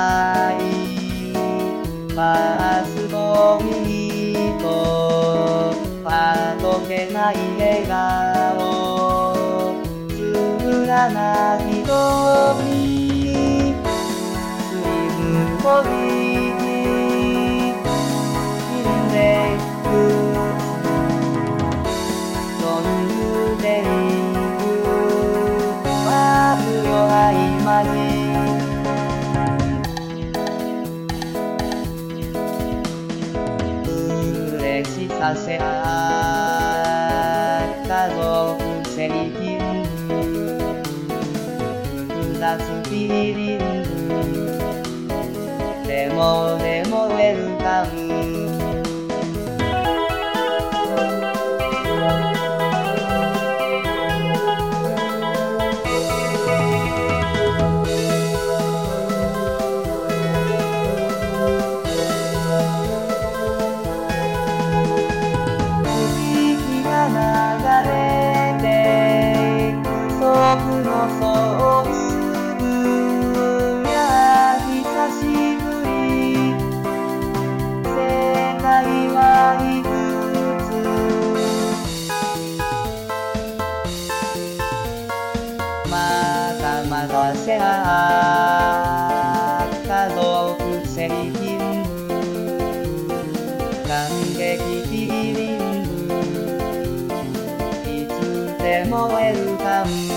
ないパスポートあどけない笑顔つらな瞳スイムボディ死んでいく飛んでいくわずよ愛まじさせ合ったぞセリティングラスピリングでもウェルカム僕のソウルや久しぶり世界はいくつまだせあったぞセリティング感激フィーリングいつでもウェルカム